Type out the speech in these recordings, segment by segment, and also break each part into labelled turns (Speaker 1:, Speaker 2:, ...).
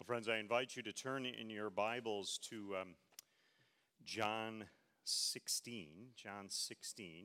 Speaker 1: Friends, I invite you to turn in your Bibles to John 16. John 16.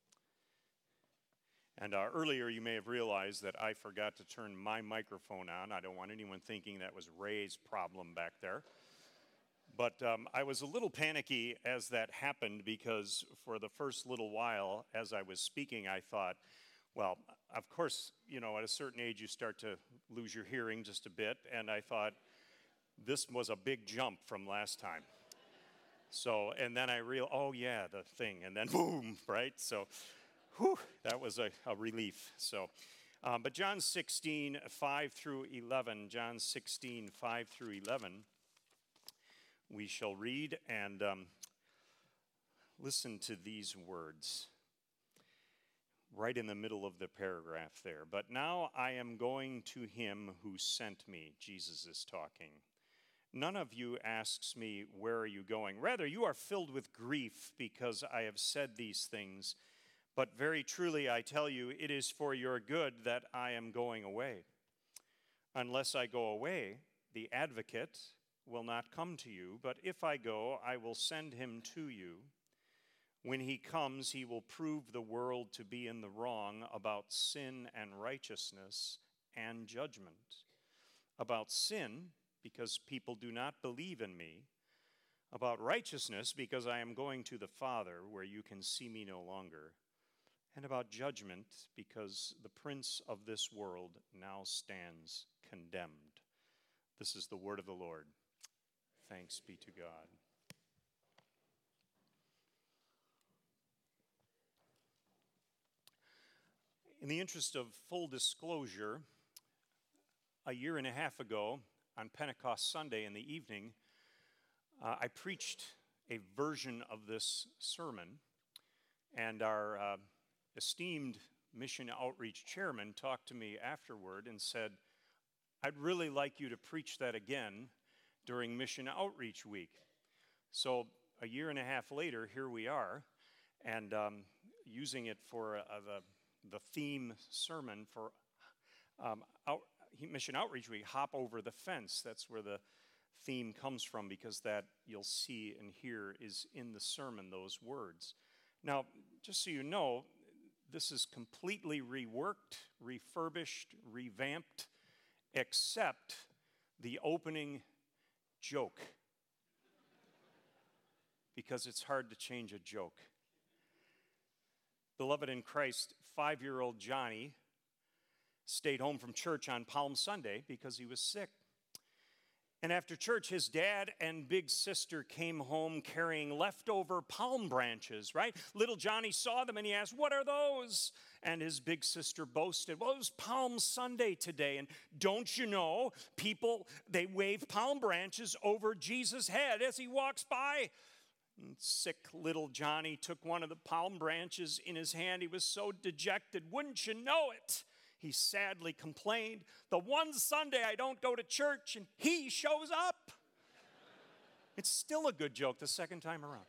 Speaker 1: And earlier you may have realized that I forgot to turn my microphone on. I don't want anyone thinking that was Ray's problem back there. But I was a little panicky as that happened because for the first little while as I was speaking, I thought, well, of course, at a certain age you start to lose your hearing just a bit. And I thought, this was a big jump from last time. So, and then I realized, oh yeah, the thing. And then boom, right? So, that was a relief. So, but John 16, 5 through 11, John 16, 5 through 11, we shall read and listen to these words right in the middle of the paragraph there. But now I am going to him who sent me, Jesus is talking. None of you asks me, where are you going? Rather, you are filled with grief because I have said these things. But very truly I tell you, it is for your good that I am going away. Unless I go away, the advocate will not come to you. But if I go, I will send him to you. When he comes, he will prove the world to be in the wrong about sin and righteousness and judgment. About sin, because people do not believe in me. About righteousness, because I am going to the Father, where you can see me no longer. And about judgment, because the prince of this world now stands condemned. This is the word of the Lord. Thanks be to God. In the interest of full disclosure, a year and a half ago, on Pentecost Sunday in the evening, I preached a version of this sermon, and our esteemed mission outreach chairman talked to me afterward and said, I'd really like you to preach that again during Mission Outreach Week. So a year and a half later, here we are, and using it for the theme sermon for Mission Outreach Week, Hop Over the Fence. That's where the theme comes from, because that you'll see and hear is in the sermon, those words. Now, just so you know, this is completely reworked, refurbished, revamped, except the opening joke, because it's hard to change a joke. Beloved in Christ, 5-year-old Johnny stayed home from church on Palm Sunday because he was sick. And after church, his dad and big sister came home carrying leftover palm branches, right? Little Johnny saw them and he asked, what are those? And his big sister boasted, well, it was Palm Sunday today. And don't you know, people, they wave palm branches over Jesus' head as he walks by. And sick little Johnny took one of the palm branches in his hand. He was so dejected. Wouldn't you know it? He sadly complained, the one Sunday I don't go to church and he shows up. It's still a good joke the second time around.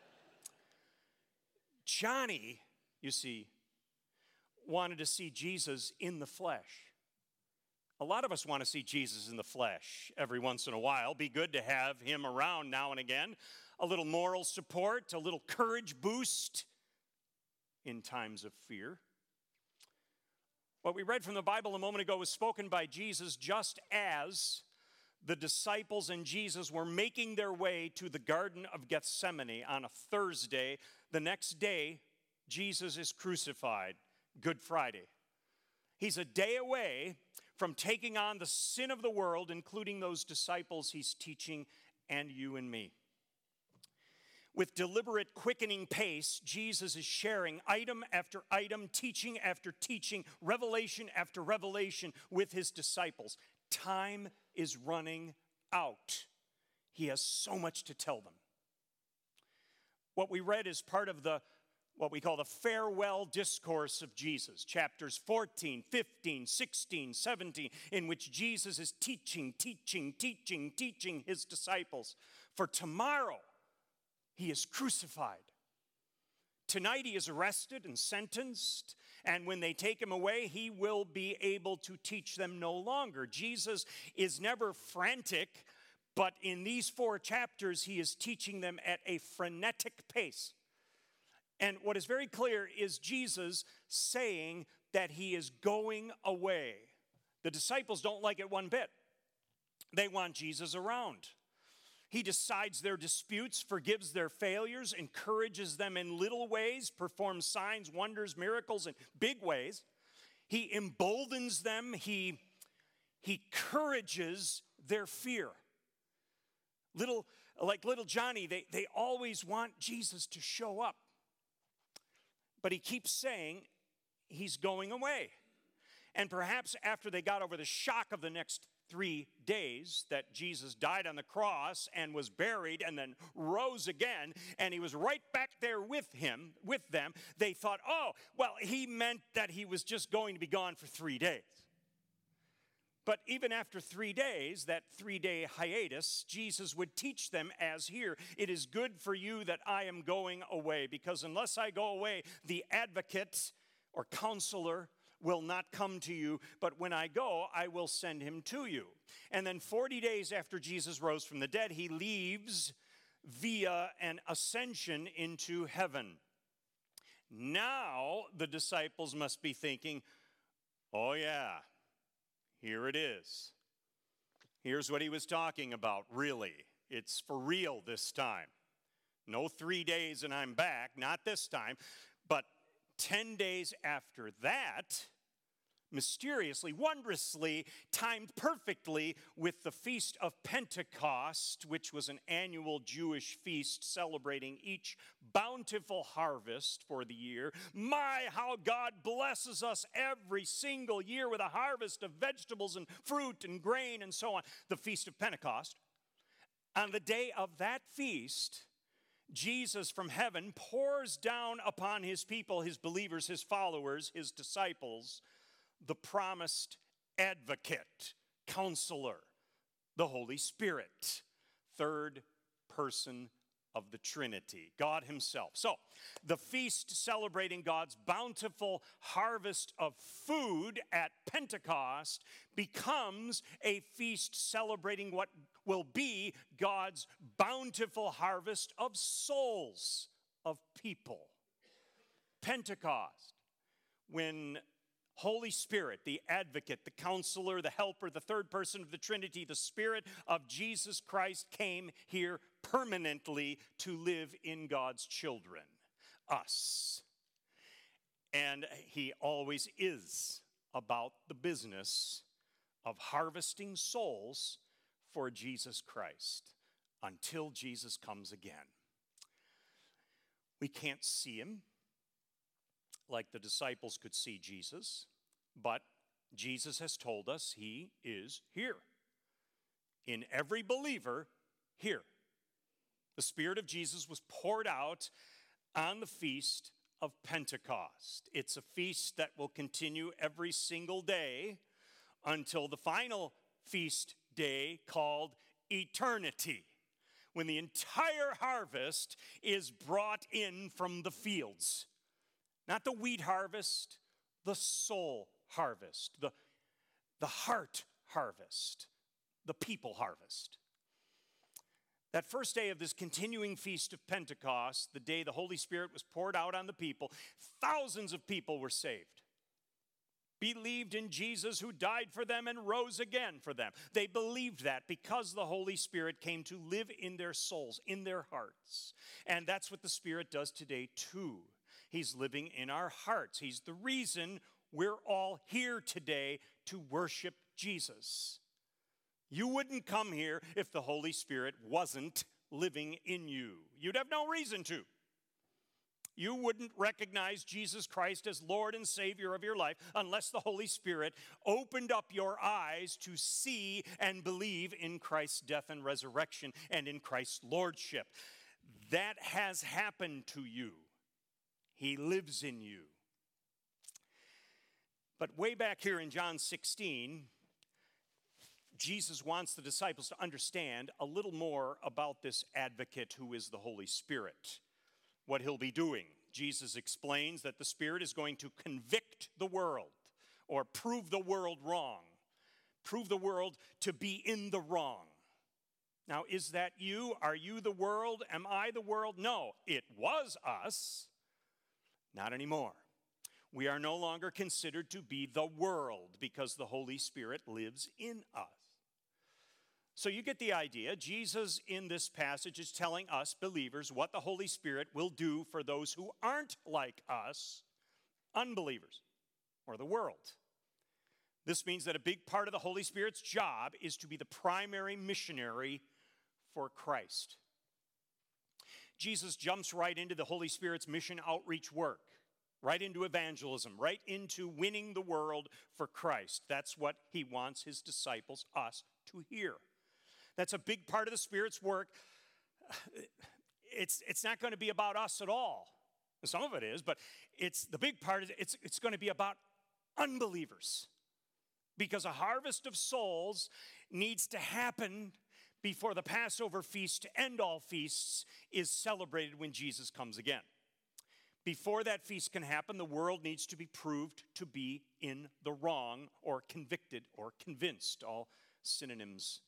Speaker 1: Johnny, you see, wanted to see Jesus in the flesh. A lot of us want to see Jesus in the flesh every once in a while. Be good to have him around now and again. A little moral support, a little courage boost in times of fear. What we read from the Bible a moment ago was spoken by Jesus just as the disciples and Jesus were making their way to the Garden of Gethsemane on a Thursday. The next day, Jesus is crucified, Good Friday. He's a day away from taking on the sin of the world, including those disciples he's teaching and you and me. With deliberate quickening pace, Jesus is sharing item after item, teaching after teaching, revelation after revelation with his disciples. Time is running out. He has so much to tell them. What we read is part of what we call the farewell discourse of Jesus, chapters 14, 15, 16, 17, in which Jesus is teaching his disciples. For tomorrow, he is crucified. Tonight he is arrested and sentenced, and when they take him away, he will be able to teach them no longer. Jesus is never frantic, but in these 4 chapters, he is teaching them at a frenetic pace. And what is very clear is Jesus saying that he is going away. The disciples don't like it one bit. They want Jesus around. He decides their disputes, forgives their failures, encourages them in little ways, performs signs, wonders, miracles in big ways. He emboldens them. He encourages their fear. Little Johnny, they always want Jesus to show up. But he keeps saying he's going away. And perhaps after they got over the shock of the next 3 days that Jesus died on the cross and was buried and then rose again, and he was right back there with them, they thought, oh, well, he meant that he was just going to be gone for 3 days. But even after 3 days, that 3-day hiatus, Jesus would teach them as here, it is good for you that I am going away, because unless I go away, the advocate or counselor will not come to you, but when I go, I will send him to you. And then 40 days after Jesus rose from the dead, he leaves via an ascension into heaven. Now the disciples must be thinking, oh yeah, here it is. Here's what he was talking about, really. It's for real this time. No 3 days and I'm back, not this time, but 10 days after that, mysteriously, wondrously, timed perfectly with the Feast of Pentecost, which was an annual Jewish feast celebrating each bountiful harvest for the year. My, how God blesses us every single year with a harvest of vegetables and fruit and grain and so on. The Feast of Pentecost. On the day of that feast, Jesus from heaven pours down upon his people, his believers, his followers, his disciples, the promised advocate, counselor, the Holy Spirit, 3rd person of the Trinity, God himself. So, the feast celebrating God's bountiful harvest of food at Pentecost becomes a feast celebrating what will be God's bountiful harvest of souls, of people. Pentecost, when Holy Spirit, the advocate, the counselor, the helper, the 3rd person of the Trinity, the Spirit of Jesus Christ came here permanently to live in God's children, us. And he always is about the business of harvesting souls for Jesus Christ until Jesus comes again. We can't see him like the disciples could see Jesus, but Jesus has told us he is here. In every believer, here. The Spirit of Jesus was poured out on the Feast of Pentecost. It's a feast that will continue every single day until the final feast day called eternity, when the entire harvest is brought in from the fields. Not the wheat harvest, the soul harvest, the heart harvest, the people harvest. That first day of this continuing Feast of Pentecost, the day the Holy Spirit was poured out on the people, thousands of people were saved. Believed in Jesus who died for them and rose again for them. They believed that because the Holy Spirit came to live in their souls, in their hearts. And that's what the Spirit does today too. He's living in our hearts. He's the reason we're all here today to worship Jesus. You wouldn't come here if the Holy Spirit wasn't living in you. You'd have no reason to. You wouldn't recognize Jesus Christ as Lord and Savior of your life unless the Holy Spirit opened up your eyes to see and believe in Christ's death and resurrection and in Christ's lordship. That has happened to you. He lives in you. But way back here in John 16, Jesus wants the disciples to understand a little more about this advocate who is the Holy Spirit, what he'll be doing. Jesus explains that the Spirit is going to convict the world or prove the world wrong, prove the world to be in the wrong. Now, is that you? Are you the world? Am I the world? No, it was us. Not anymore. We are no longer considered to be the world because the Holy Spirit lives in us. So you get the idea. Jesus in this passage is telling us believers what the Holy Spirit will do for those who aren't like us, unbelievers, or the world. This means that a big part of the Holy Spirit's job is to be the primary missionary for Christ. Jesus jumps right into the Holy Spirit's mission outreach work, right into evangelism, right into winning the world for Christ. That's what he wants his disciples, us, to hear. That's a big part of the Spirit's work. It's not going to be about us at all. Some of it is, but the big part of it, it's going to be about unbelievers. Because a harvest of souls needs to happen before the Passover feast to end all feasts is celebrated when Jesus comes again. Before that feast can happen, the world needs to be proved to be in the wrong or convicted or convinced, all synonyms.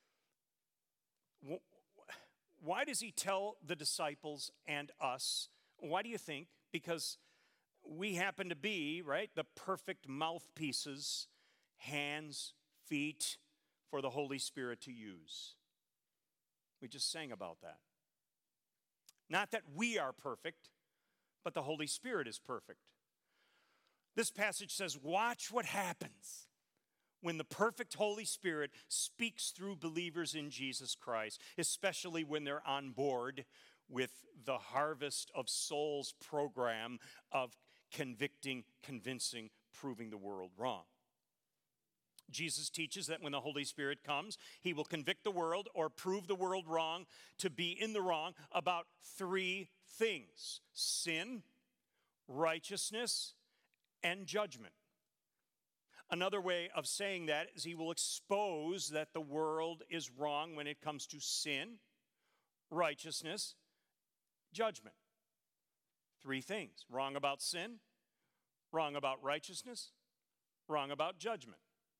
Speaker 1: Why does he tell the disciples and us? Why do you think? Because we happen to be, right, the perfect mouthpieces, hands, feet for the Holy Spirit to use. We just sang about that. Not that we are perfect, but the Holy Spirit is perfect. This passage says, watch what happens when the perfect Holy Spirit speaks through believers in Jesus Christ, especially when they're on board with the Harvest of Souls program of convicting, convincing, proving the world wrong. Jesus teaches that when the Holy Spirit comes, he will convict the world or prove the world wrong to be in the wrong about three things: sin, righteousness, and judgment. Another way of saying that is he will expose that the world is wrong when it comes to sin, righteousness, judgment. Three things: wrong about sin, wrong about righteousness, wrong about judgment.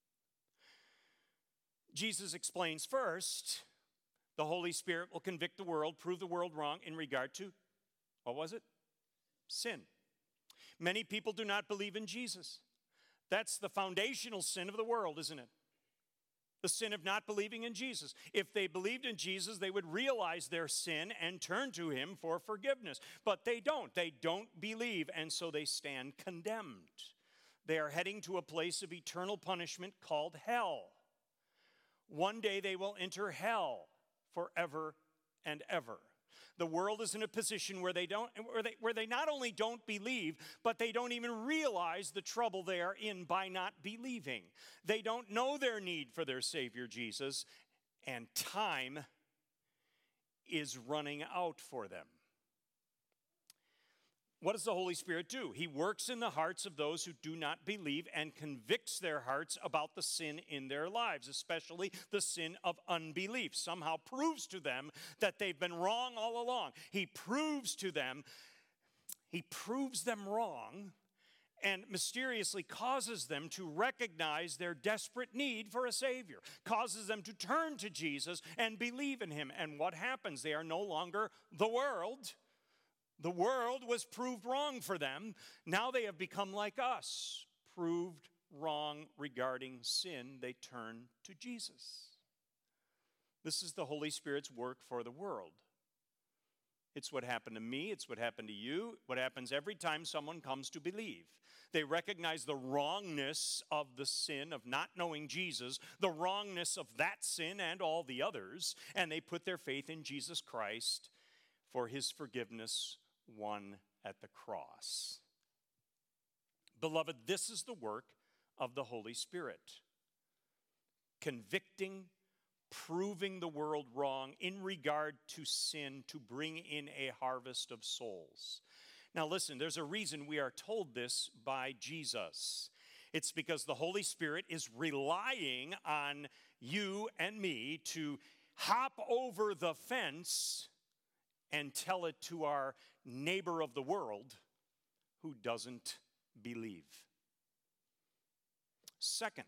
Speaker 1: Jesus explains first, the Holy Spirit will convict the world, prove the world wrong in regard to, what was it? Sin. Many people do not believe in Jesus. That's the foundational sin of the world, isn't it? The sin of not believing in Jesus. If they believed in Jesus, they would realize their sin and turn to him for forgiveness. But they don't. They don't believe, and so they stand condemned. They are heading to a place of eternal punishment called hell. One day they will enter hell forever and ever. The world is in a position where they not only don't believe, but they don't even realize the trouble they are in by not believing. They don't know their need for their Savior Jesus, and time is running out for them. What does the Holy Spirit do? He works in the hearts of those who do not believe and convicts their hearts about the sin in their lives, especially the sin of unbelief. Somehow proves to them that they've been wrong all along. He proves them wrong and mysteriously causes them to recognize their desperate need for a Savior, causes them to turn to Jesus and believe in him. And what happens? They are no longer the world. The world was proved wrong for them. Now they have become like us, proved wrong regarding sin. They turn to Jesus. This is the Holy Spirit's work for the world. It's what happened to me. It's what happened to you. What happens every time someone comes to believe. They recognize the wrongness of the sin of not knowing Jesus, the wrongness of that sin and all the others, and they put their faith in Jesus Christ for his forgiveness won at the cross. Beloved, this is the work of the Holy Spirit. Convicting, proving the world wrong in regard to sin to bring in a harvest of souls. Now listen, there's a reason we are told this by Jesus. It's because the Holy Spirit is relying on you and me to hop over the fence and tell it to our neighbor of the world who doesn't believe. Second,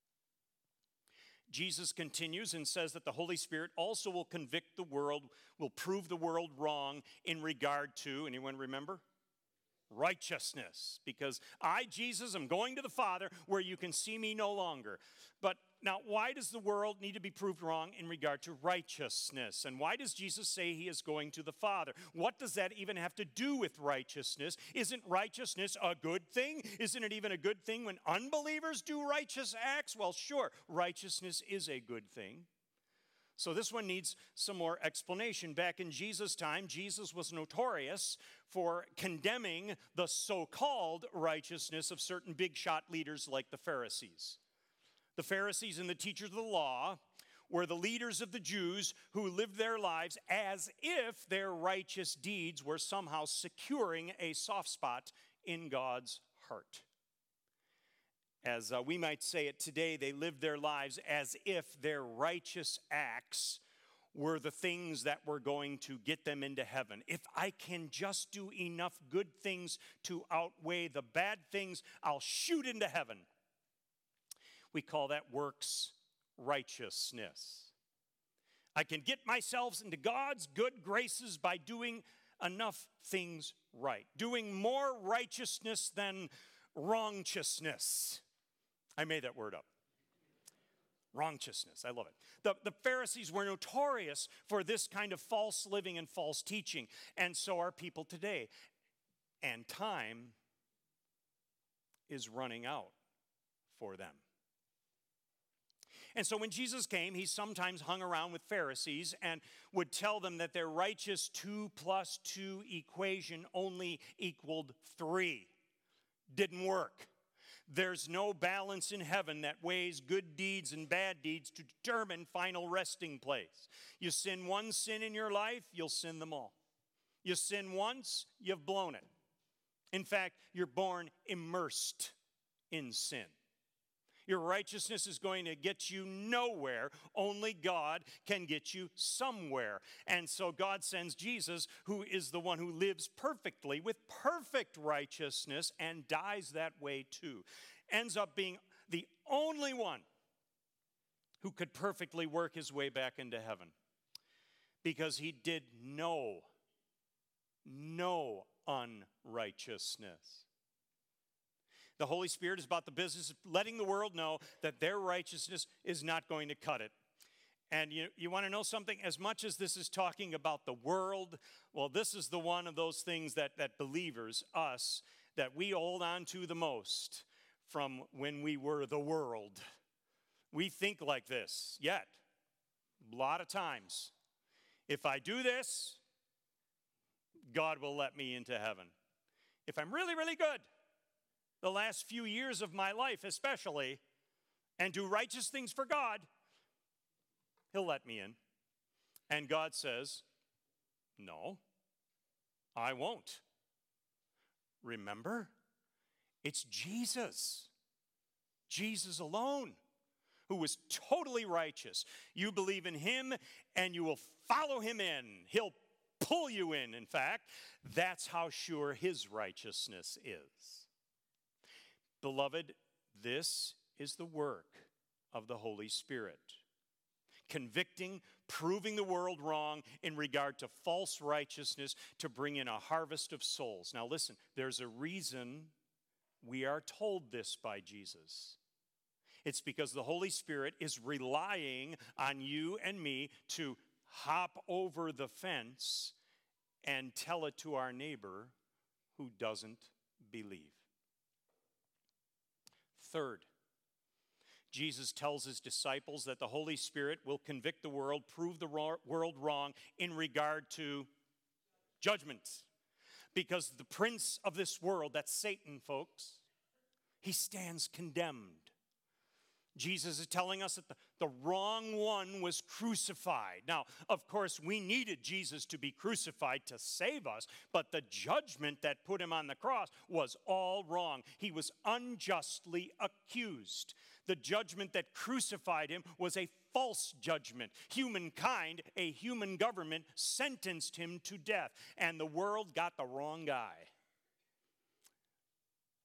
Speaker 1: Jesus continues and says that the Holy Spirit also will convict the world, will prove the world wrong in regard to, anyone remember? Righteousness. Because I, Jesus, am going to the Father where you can see me no longer. But now, why does the world need to be proved wrong in regard to righteousness? And why does Jesus say he is going to the Father? What does that even have to do with righteousness? Isn't righteousness a good thing? Isn't it even a good thing when unbelievers do righteous acts? Well, sure, righteousness is a good thing. So this one needs some more explanation. Back in Jesus' time, Jesus was notorious for condemning the so-called righteousness of certain big shot leaders like the Pharisees. The Pharisees and the teachers of the law were the leaders of the Jews who lived their lives as if their righteous deeds were somehow securing a soft spot in God's heart. As we might say it today, they lived their lives as if their righteous acts were the things that were going to get them into heaven. If I can just do enough good things to outweigh the bad things, I'll shoot into heaven. We call that works righteousness. I can get myself into God's good graces by doing enough things right, doing more righteousness than wrongchousness. I made that word up. Wrongchousness, I love it. The Pharisees were notorious for this kind of false living and false teaching, and so are people today. And time is running out for them. And so when Jesus came, he sometimes hung around with Pharisees and would tell them that their righteous 2 + 2 equation only equaled 3. Didn't work. There's no balance in heaven that weighs good deeds and bad deeds to determine final resting place. You sin one sin in your life, you'll sin them all. You sin once, you've blown it. In fact, you're born immersed in sin. Your righteousness is going to get you nowhere. Only God can get you somewhere. And so God sends Jesus, who is the one who lives perfectly with perfect righteousness and dies that way too. Ends up being the only one who could perfectly work his way back into heaven. Because he did no unrighteousness. The Holy Spirit is about the business of letting the world know that their righteousness is not going to cut it. And you want to know something? As much as this is talking about the world, well, this is the one of those things that believers, us, that we hold on to the most from when we were the world. We think like this, yet, a lot of times. If I do this, God will let me into heaven. If I'm really, really good, the last few years of my life especially, and do righteous things for God, he'll let me in. And God says, no, I won't. Remember, it's Jesus. Jesus alone, who was totally righteous. You believe in him and you will follow him in. He'll pull you in fact. That's how sure his righteousness is. Beloved, this is the work of the Holy Spirit. Convicting, proving the world wrong in regard to false righteousness to bring in a harvest of souls. Now listen, there's a reason we are told this by Jesus. It's because the Holy Spirit is relying on you and me to hop over the fence and tell it to our neighbor who doesn't believe. Third, Jesus tells his disciples that the Holy Spirit will convict the world, prove the world wrong in regard to judgment. Because the prince of this world, that's Satan, folks, he stands condemned. Jesus is telling us that the wrong one was crucified. Now, of course, we needed Jesus to be crucified to save us, but the judgment that put him on the cross was all wrong. He was unjustly accused. The judgment that crucified him was a false judgment. Humankind, a human government, sentenced him to death, and the world got the wrong guy.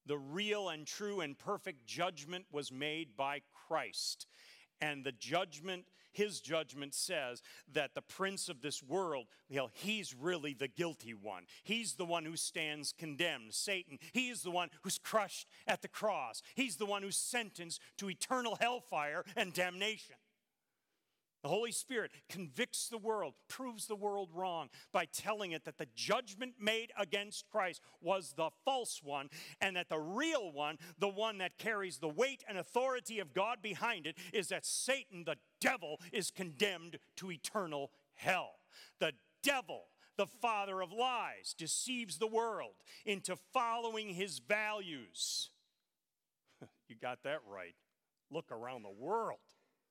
Speaker 1: The real and true and perfect judgment was made by Christ. And the judgment, his judgment says that the prince of this world, he's really the guilty one. He's the one who stands condemned, Satan. He is the one who's crushed at the cross. He's the one who's sentenced to eternal hellfire and damnation. The Holy Spirit convicts the world, proves the world wrong by telling it that the judgment made against Christ was the false one, and that the real one, the one that carries the weight and authority of God behind it, is that Satan, the devil, is condemned to eternal hell. The devil, the father of lies, deceives the world into following his values. You got that right. Look around the world.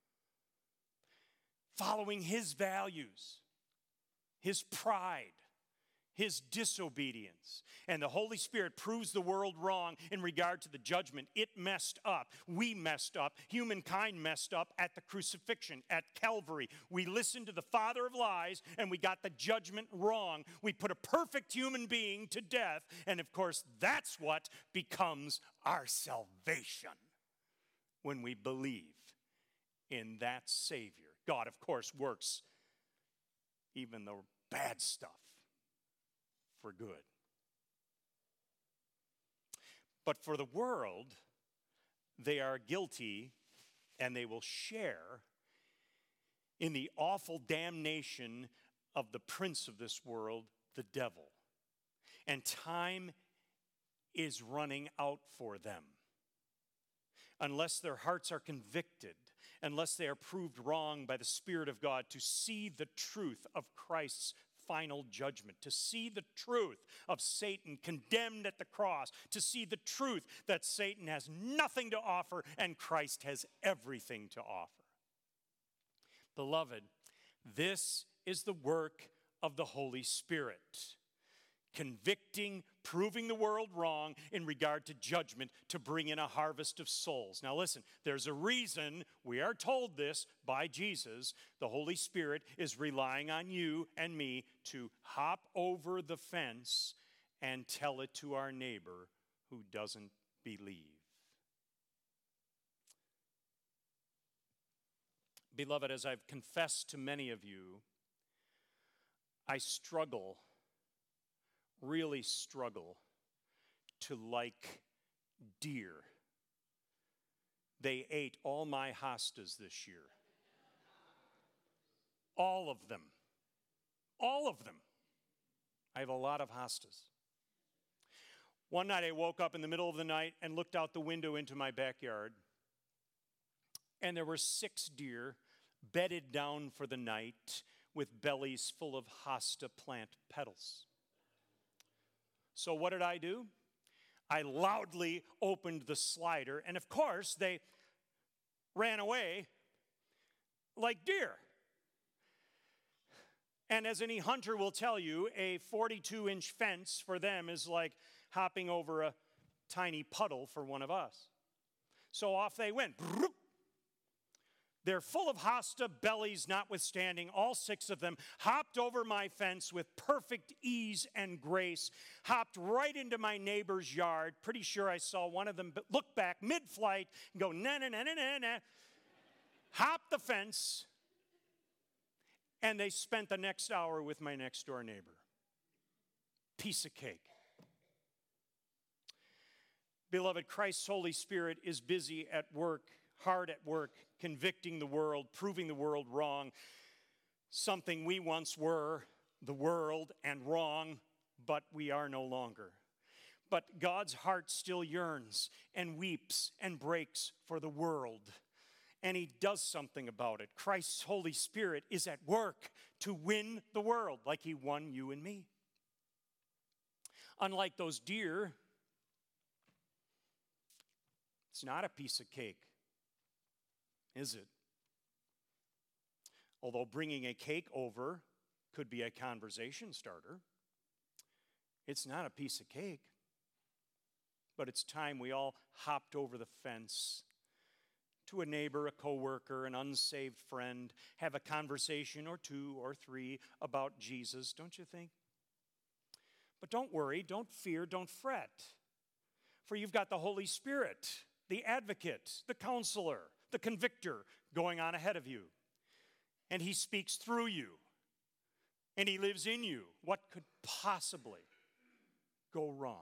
Speaker 1: Following his values, his pride, his disobedience. And the Holy Spirit proves the world wrong in regard to the judgment. It messed up. We messed up. Humankind messed up at the crucifixion, at Calvary. We listened to the father of lies, and we got the judgment wrong. We put a perfect human being to death, and of course, that's what becomes our salvation when we believe in that Savior. God, of course, works even the bad stuff for good. But for the world, they are guilty, and they will share in the awful damnation of the prince of this world, the devil. And time is running out for them. Unless their hearts are convicted, unless they are proved wrong by the Spirit of God to see the truth of Christ's final judgment, to see the truth of Satan condemned at the cross, to see the truth that Satan has nothing to offer and Christ has everything to offer. Beloved, this is the work of the Holy Spirit. Convicting, proving the world wrong in regard to judgment to bring in a harvest of souls. Now listen, there's a reason we are told this by Jesus. The Holy Spirit is relying on you and me to hop over the fence and tell it to our neighbor who doesn't believe. Beloved, as I've confessed to many of you, I really struggle to like deer. They ate all my hostas this year. All of them. All of them. I have a lot of hostas. One night I woke up in the middle of the night and looked out the window into my backyard, and there were 6 deer bedded down for the night with bellies full of hosta plant petals. So what did I do? I loudly opened the slider, and of course, they ran away like deer. And as any hunter will tell you, a 42-inch fence for them is like hopping over a tiny puddle for one of us. So off they went. They're full of hosta, bellies notwithstanding. All 6 of them hopped over my fence with perfect ease and grace, hopped right into my neighbor's yard. Pretty sure I saw one of them look back mid-flight and go, na na na na na na. Hop the fence, and they spent the next hour with my next-door neighbor. Piece of cake. Beloved, Christ's Holy Spirit is busy at work, hard at work, convicting the world, proving the world wrong, something we once were, the world, and wrong, but we are no longer. But God's heart still yearns and weeps and breaks for the world, and he does something about it. Christ's Holy Spirit is at work to win the world like he won you and me. Unlike those deer, it's not a piece of cake, is it? Although bringing a cake over could be a conversation starter, it's not a piece of cake. But it's time we all hopped over the fence to a neighbor, a coworker, an unsaved friend, have a conversation or 2 or 3 about Jesus, don't you think? But don't worry, don't fear, don't fret. For you've got the Holy Spirit, the advocate, the counselor, the convictor going on ahead of you. And he speaks through you. And he lives in you. What could possibly go wrong?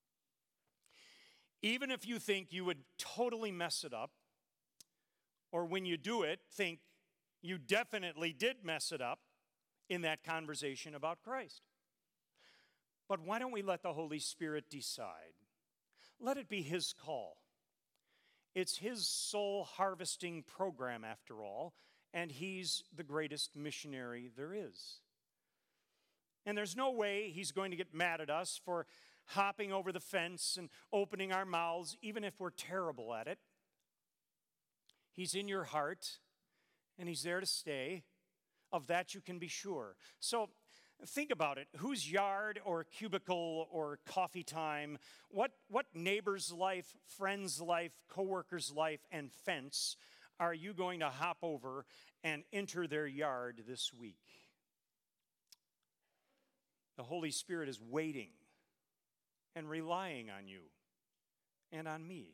Speaker 1: Even if you think you would totally mess it up, or when you do it, think you definitely did mess it up in that conversation about Christ. But why don't we let the Holy Spirit decide? Let it be his call. It's his soul harvesting program, after all, and he's the greatest missionary there is. And there's no way he's going to get mad at us for hopping over the fence and opening our mouths, even if we're terrible at it. He's in your heart, and he's there to stay. Of that you can be sure. So think about it. Whose yard or cubicle or coffee time, what neighbor's life, friend's life, coworker's life, and fence are you going to hop over and enter their yard this week? The Holy Spirit is waiting and relying on you and on me.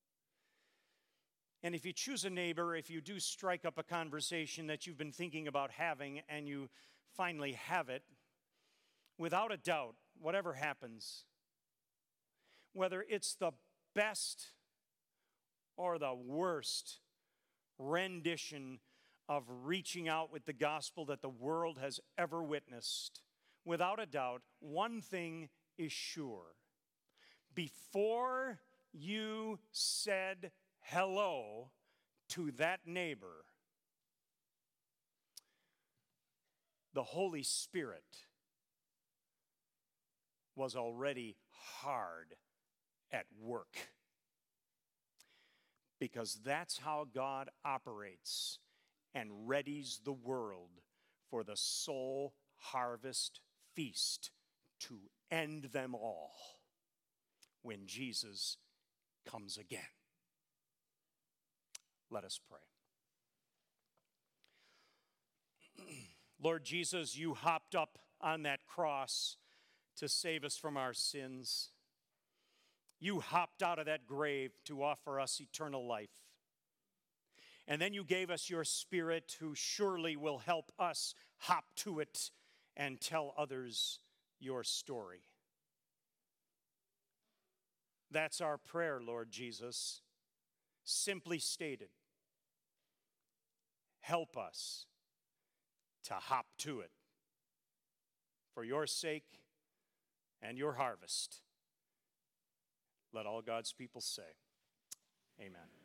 Speaker 1: And if you choose a neighbor, if you do strike up a conversation that you've been thinking about having and you finally have it, without a doubt, whatever happens, whether it's the best or the worst rendition of reaching out with the gospel that the world has ever witnessed, without a doubt, one thing is sure. Before you said hello to that neighbor, the Holy Spirit was already hard at work. Because that's how God operates and readies the world for the soul harvest feast to end them all when Jesus comes again. Let us pray. Lord Jesus, you hopped up on that cross to save us from our sins. You hopped out of that grave to offer us eternal life. And then you gave us your Spirit, who surely will help us hop to it and tell others your story. That's our prayer, Lord Jesus. Simply stated, help us to hop to it for your sake and your harvest. Let all God's people say, amen.